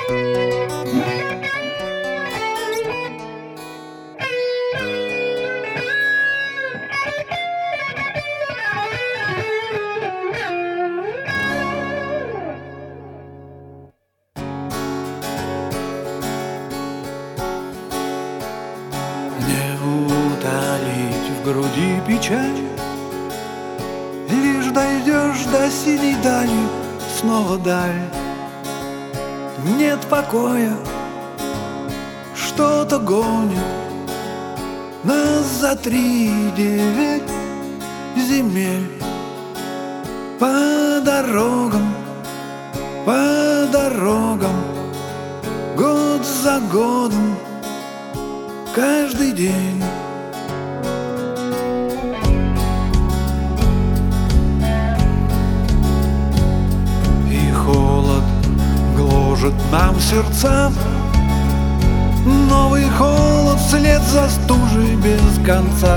В груди печаль, лишь дойдешь до синей дали, снова даль. Нет покоя, что-то гонит нас за 3-9 земель. По дорогам, год за годом, каждый день. Гложет нам сердца новый холод вслед за стужей без конца.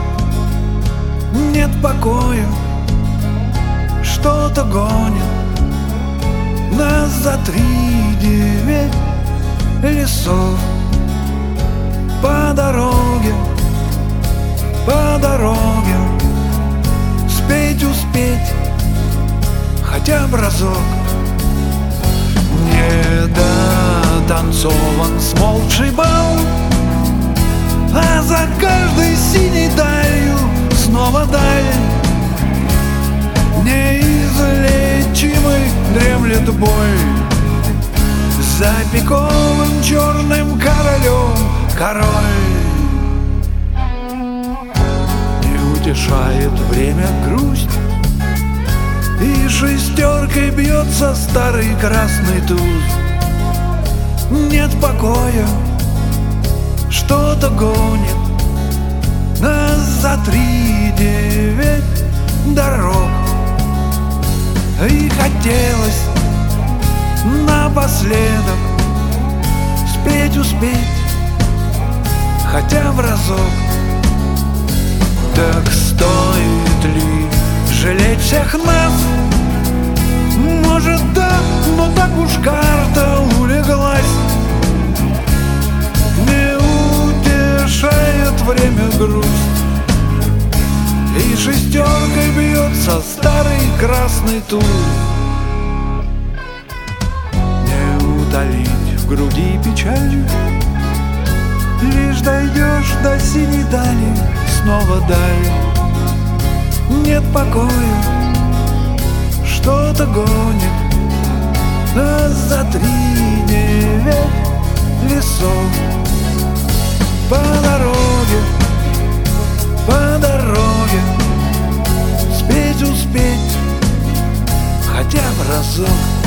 Нет покоя, что-то гонит нас за 3-9 лесов. По дороге, спеть успеть хотя бы разок. Не дотанцован смолкший бал, а за каждой синей далью снова даль. Неизлечимый дремлет бой, за пиковым черным королем король. Не утешает время грусть, и шестеркой бьется старый красный туз. Нет покоя, что-то гонит нас за 3-9 дорог. И хотелось напоследок спеть успеть хотя бы разок. Так стоит ли жалеть всех нас? Может, да, но так уж карта улеглась. Не утешает время грусть, и шестеркой бьется старый красный туз. Не утолить в груди печалью, лишь дойдешь до синей дали, снова даль. Нет покоя, что-то гонит нас за 3-9 лесов. По дороге, спеть успеть хотя бы разок.